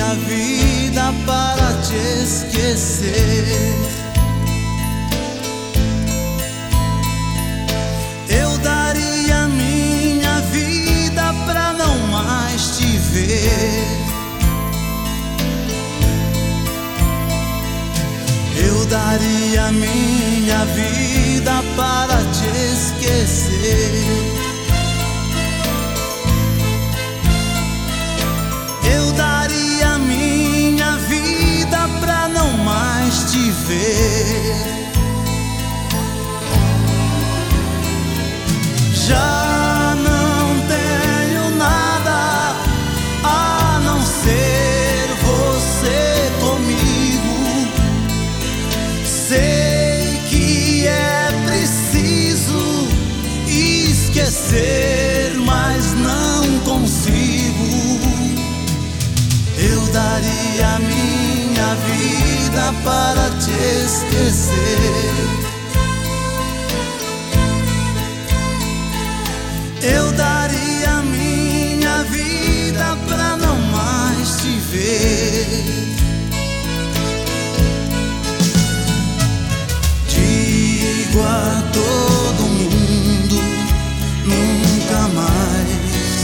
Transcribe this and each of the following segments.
minha vida para te esquecer. Eu daria minha vida pra não mais te ver. Eu daria minha vida para te esquecer. Eu daria minha vida pra não mais te ver. Já não tenho nada a não ser você comigo. Sei que é preciso esquecer, mas não consigo. Eu daria minha vida para te esquecer. Eu daria minha vida pra não mais te ver. Digo a todo mundo, nunca mais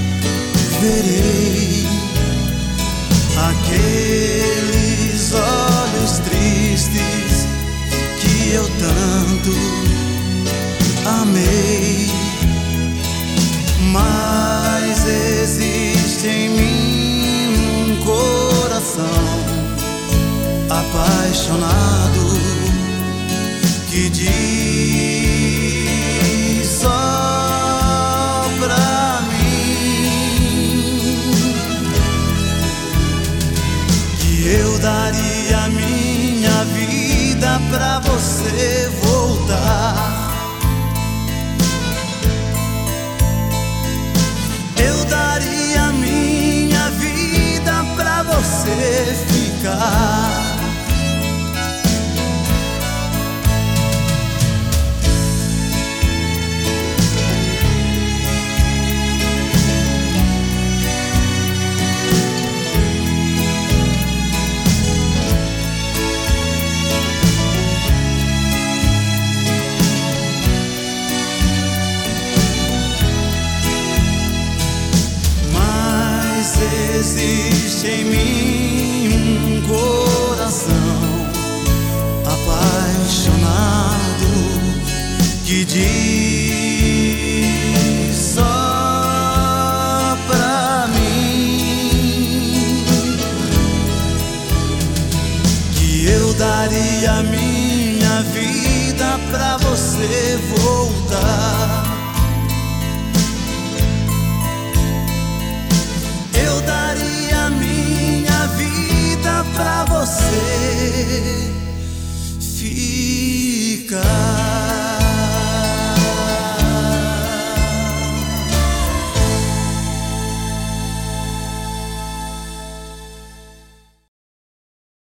verei aqueles olhos tristes que eu tanto amei. Mas existe em mim um coração apaixonado que diz só pra mim que eu daria minha vida pra você voltar. Eu daria minha vida pra você ficar. Existe em mim um coração apaixonado que diz só pra mim que eu daria minha vida pra você voltar.